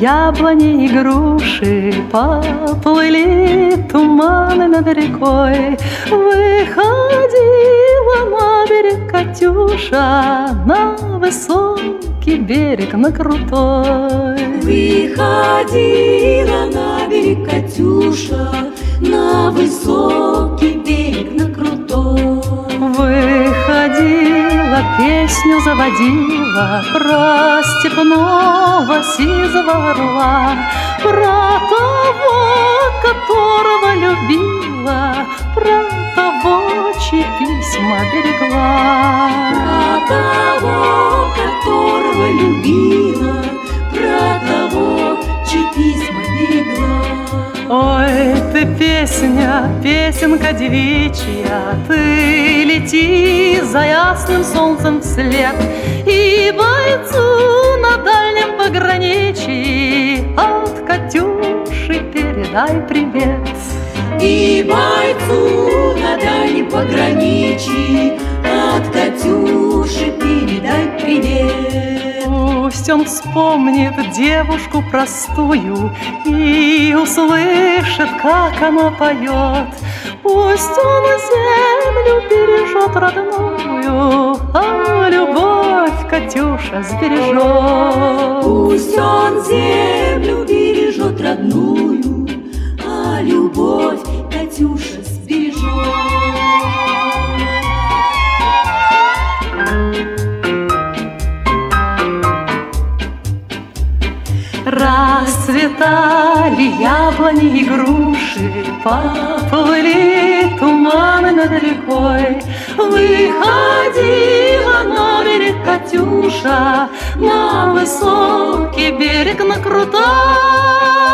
яблони и груши, поплыли туманы над рекой. Выходила на берег Катюша, на высокий берег, на крутой. Выходила на берег Катюша, на высокий берег, на крутой. Выходила, песню заводила про степного сизого орла, про того, которого любила, про того, чьи письма берегла. Про того, которого любила, про того, чьи письма берегла. Ой, ты песня, песенка девичья, ты лети за ясным солнцем вслед, и бойцу на дальнем пограничье от Катюши передай привет. И бойцу на дальнем пограничье от Катюши передай привет. Пусть он вспомнит девушку простую и услышит, как она поет. Пусть он землю бережет родную, а любовь Катюша сбережет. Пусть он землю бережет родную, а любовь Катюша сбережет. Расцветали яблони и груши, поплыли туманы над рекой. Выходила на берег Катюша, на высокий берег, на крутой.